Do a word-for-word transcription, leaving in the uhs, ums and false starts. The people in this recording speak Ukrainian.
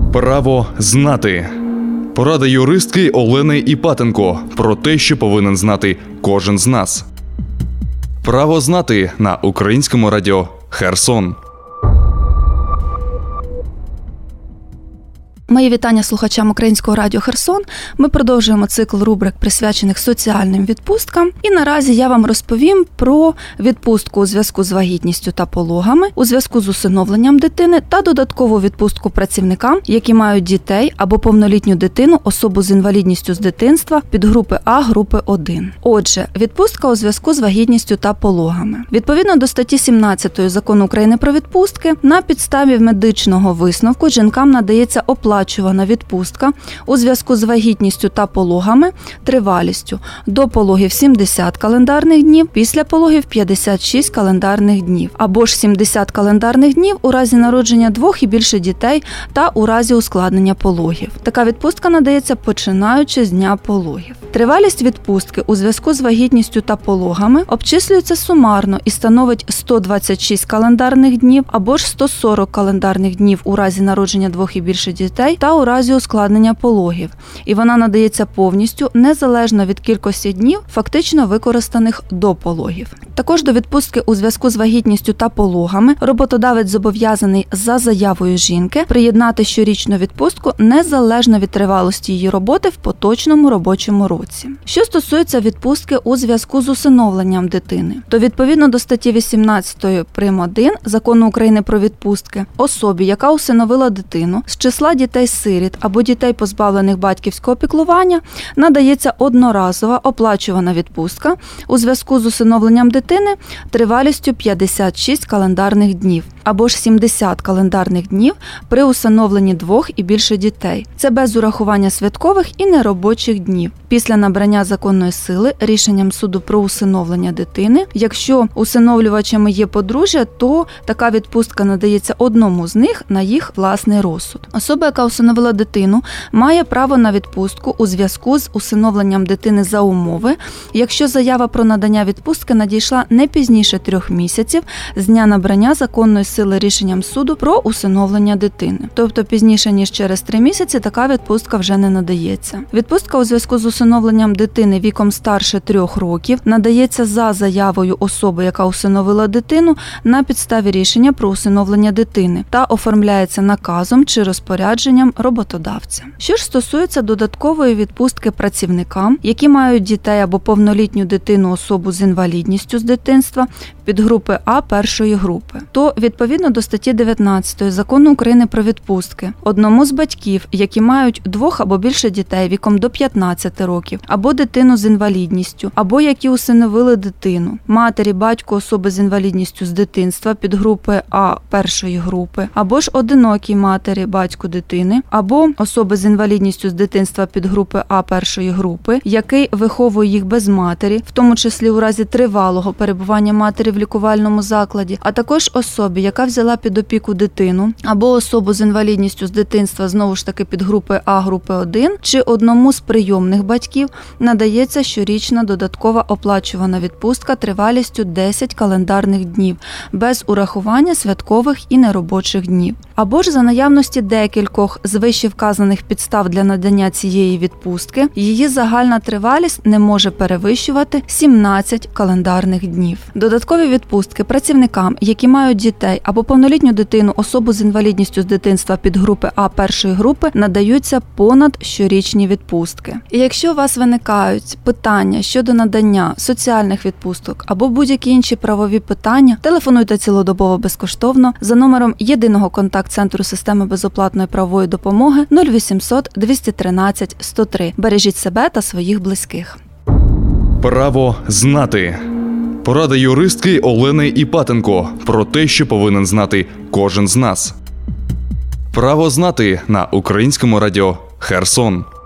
Право знати. Порада юристки Олени Іпатенко про те, що повинен знати кожен з нас. Право знати на Українському радіо Херсон. Мої вітання слухачам Українського радіо Херсон. Ми продовжуємо цикл рубрик, присвячених соціальним відпусткам. І наразі я вам розповім про відпустку у зв'язку з вагітністю та пологами, у зв'язку з усиновленням дитини та додаткову відпустку працівникам, які мають дітей або повнолітню дитину, особу з інвалідністю з дитинства, підгрупи А, групи один. Отже, відпустка у зв'язку з вагітністю та пологами. Відповідно до статті сімнадцятої Закону України про відпустки, на підставі медичного висновку жінкам надається оплата оплачувана відпустка у зв'язку з вагітністю та пологами тривалістю до пологів сімдесят календарних днів, після пологів п'ятдесят шість календарних днів, або ж сімдесят календарних днів у разі народження двох і більше дітей та у разі ускладнення пологів. Така відпустка надається починаючи з дня пологів. Тривалість відпустки у зв'язку з вагітністю та пологами обчислюється сумарно і становить сто двадцять шість календарних днів або ж сто сорок календарних днів у разі народження двох і більше дітей та у разі ускладнення пологів. І вона надається повністю, незалежно від кількості днів, фактично використаних до пологів. Також до відпустки у зв'язку з вагітністю та пологами роботодавець зобов'язаний за заявою жінки приєднати щорічну відпустку незалежно від тривалості її роботи в поточному робочому році. Що стосується відпустки у зв'язку з усиновленням дитини, то відповідно до статті вісімнадцятої прим. один Закону України про відпустки, особі, яка усиновила дитину, з числа дітей-сиріт або дітей, позбавлених батьківського піклування, надається одноразова оплачувана відпустка у зв'язку з усиновленням дитини тривалістю п'ятдесят шість календарних днів або ж сімдесят календарних днів при усиновленні двох і більше дітей. Це без урахування святкових і неробочих днів. Після набрання законної сили рішенням суду про усиновлення дитини, якщо усиновлювачами є подружжя, то така відпустка надається одному з них на їх власний розсуд. Особа, яка усиновила дитину, має право на відпустку у зв'язку з усиновленням дитини за умови, якщо заява про надання відпустки надійшла не пізніше трьох місяців з дня набрання законної сили рішенням суду про усиновлення дитини. Тобто пізніше, ніж через три місяці, така відпустка вже не надається. Відпустка у зв'язку з усиновленням дитини віком старше трьох років надається за заявою особи, яка усиновила дитину, на підставі рішення про усиновлення дитини та оформляється наказом чи розпорядженням роботодавця. Що ж стосується додаткової відпустки працівникам, які мають дітей або повнолітню дитину, особу з інвалідністю з дитинства, підгрупи А першої групи, то відповідно до статті дев'ятнадцятої Закону України про відпустки одному з батьків, які мають двох або більше дітей віком до п'ятнадцяти років, або дитину з інвалідністю, або які усиновили дитину, матері, батьку особи з інвалідністю з дитинства підгрупи А першої групи, або ж одинокій матері, батьку дитини, або особи з інвалідністю з дитинства підгрупи А першої групи, який виховує їх без матері, в тому числі у разі тривалого перебування матері в лікувальному закладі, а також особі, яка взяла під опіку дитину, або особу з інвалідністю з дитинства, знову ж таки підгрупи А групи один, чи одному з прийомних батьків надається щорічна додаткова оплачувана відпустка тривалістю десять календарних днів, без урахування святкових і неробочих днів. Або ж за наявності декількох з вище вказаних підстав для надання цієї відпустки, її загальна тривалість не може перевищувати сімнадцять календарних днів. Додаткові відпустки працівникам, які мають дітей або повнолітню дитину, особу з інвалідністю з дитинства підгрупи А першої групи, надаються понад щорічні відпустки. І якщо у вас виникають питання щодо надання соціальних відпусток або будь-які інші правові питання, телефонуйте цілодобово безкоштовно за номером єдиного контакт-центру системи безоплатної правової допомоги нуль вісімсот двісті тринадцять сто три. Бережіть себе та своїх близьких. Право знати. Порада юристки Олени Іпатенко про те, що повинен знати кожен з нас. Право знати на Українському радіо Херсон.